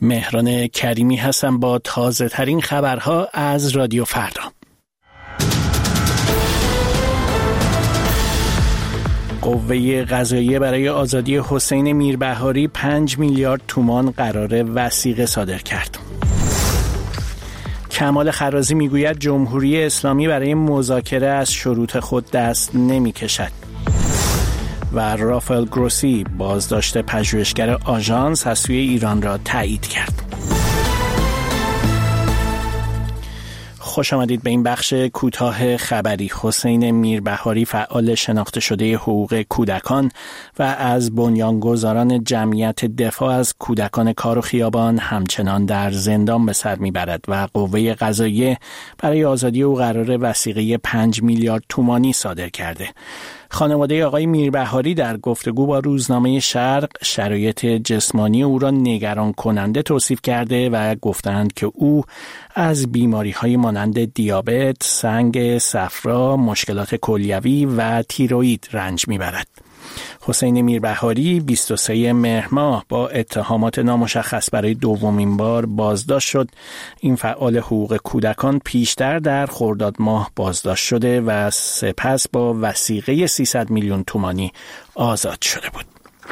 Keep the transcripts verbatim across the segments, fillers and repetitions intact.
مهران کریمی هستم با تازه ترین خبرها از رادیو فردا. قوه قضاییه برای آزادی حسین میربهاری پنج میلیارد تومان قراره وثیقه صادر کرد. کمال خرازی میگوید جمهوری اسلامی برای مذاکره از شروط خود دست نمیکشد. و رافائل گروسی بازداشت پژوهشگر آژانس از سوی ایران را تایید کرد. خوش آمدید به این بخش کوتاه خبری. حسین میربهاری فعال شناخته شده حقوق کودکان و از بنیانگذاران جمعیت دفاع از کودکان کار و خیابان همچنان در زندان به سر میبرد و قوه قضاییه برای آزادی او قرار وثیقه پنج میلیارد تومانی صادر کرده. خانواده آقای میربهاری در گفتگو با روزنامه شرق شرایط جسمانی او را نگران کننده توصیف کرده و گفتند که او از بیماری‌های مانند دیابت، سنگ صفرا، مشکلات کلیوی و تیروئید رنج میبرد. حسین میربهاری بیست و سوم مهر ماه با اتهامات نامشخص برای دومین بار بازداشت شد. این فعال حقوق کودکان پیشتر در خرداد ماه بازداشت شده و سپس با وثیقه سیصد میلیون تومانی آزاد شده بود.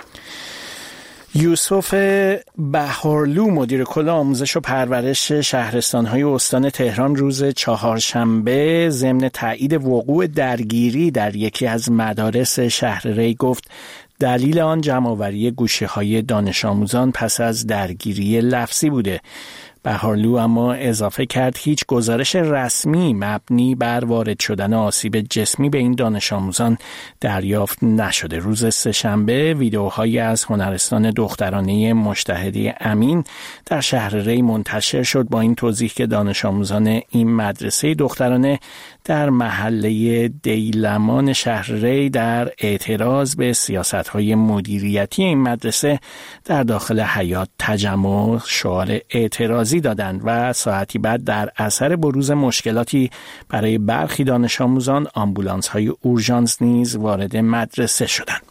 یوسف بهارلو مدیر کل آموزش و پرورش شهرستان‌های استان تهران روز چهارشنبه ضمن تایید وقوع درگیری در یکی از مدارس شهر ری گفت دلیل آن جمع‌آوری گوشی‌های دانش آموزان پس از درگیری لفظی بوده. بهارلو اما اضافه کرد هیچ گزارش رسمی مبنی بر وارد شدن آسیب جسمی به این دانش آموزان دریافت نشده. روز سه‌شنبه ویدئوهایی از هنرستان دخترانه مجتهده امین در شهر ری منتشر شد با این توضیح که دانش آموزان این مدرسه دخترانه در محله دیلمان شهر ری در اعتراض به سیاست‌های مدیریتی این مدرسه در داخل حیاط تجمع شعار اعتراضی دادند و ساعتی بعد در اثر بروز مشکلاتی برای برخی دانش آموزان آمبولانس‌های اورژانس نیز وارد مدرسه شدند.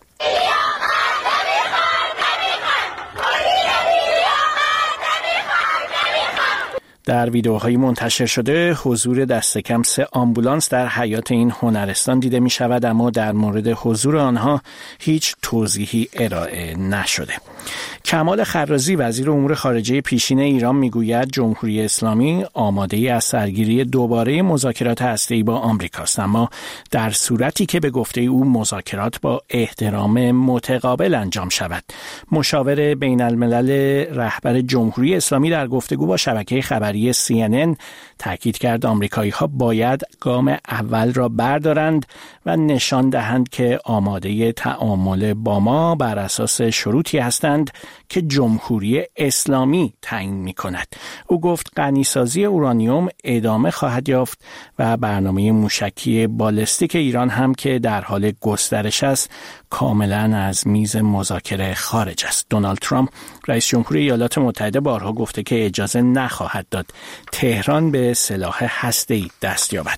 در ویدئوهای منتشر شده حضور دست کم سه آمبولانس در حیاط این هنرستان دیده می شود، اما در مورد حضور آنها هیچ توضیحی ارائه نشده. کمال خرازی وزیر امور خارجه پیشین ایران میگوید جمهوری اسلامی آماده از سرگیری دوباره مذاکرات هسته‌ای با آمریکاست، اما در صورتی که به گفته او مذاکرات با احترام متقابل انجام شود. مشاور بین الملل رهبر جمهوری اسلامی در گفتگو با شبکه خبری سی ان ان تاکید کرد آمریکایی‌ها باید گام اول را بردارند و نشان دهند که آماده تعامل با ما بر اساس شروطی هستند که جمهوری اسلامی تعیین می‌کند. او گفت غنیسازی اورانیوم ادامه خواهد یافت و برنامه موشکی بالستیک ایران هم که در حال گسترش است کاملا از میز مذاکره خارج است. دونالد ترامپ رئیس جمهور ایالات متحده بارها گفته که اجازه نخواهد داد تهران به سلاح هسته‌ای دست یابد.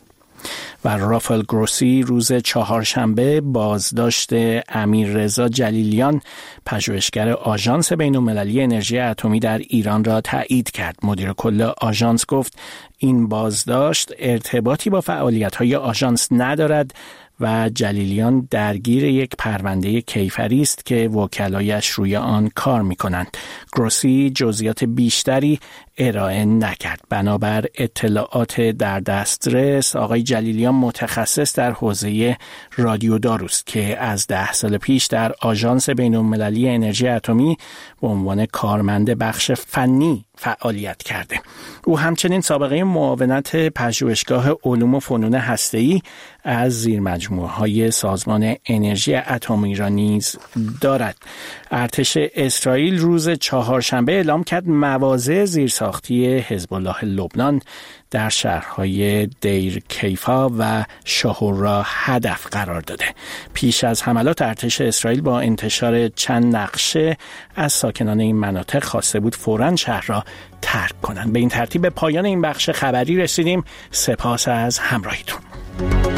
و رافائل گروسی روز چهارشنبه بازداشت امیررضا جلیلیان پژوهشگر آژانس بین‌المللی انرژی اتمی در ایران را تایید کرد. مدیر کل آژانس گفت این بازداشت ارتباطی با فعالیت‌های آژانس ندارد و جلیلیان درگیر یک پرونده کیفری است که وکلایش روی آن کار می‌کنند. گروسی جزئیات بیشتری ارائه نکرد. بنابر اطلاعات در دسترس آقای جلیلیان متخصص در حوزه رادیوداروست که از ده سال پیش در آژانس بین‌المللی انرژی اتمی به عنوان کارمند بخش فنی فعالیت کرده. او همچنین سابقه معاونت پژوهشگاه علوم و فنون هسته‌ای از زیرمجموعه‌های سازمان انرژی اتمی را نیز دارد. ارتش اسرائیل روز چهارشنبه اعلام کرد مواضع زیرساختی حزب الله لبنان در شهرهای دیر کیفا و شاهورا هدف قرار داده. پیش از حملات ارتش اسرائیل با انتشار چند نقشه از ساکنان این مناطق خواسته بود فوراً شهر را ترک کنند. به این ترتیب به پایان این بخش خبری رسیدیم. سپاس از همراهیتون.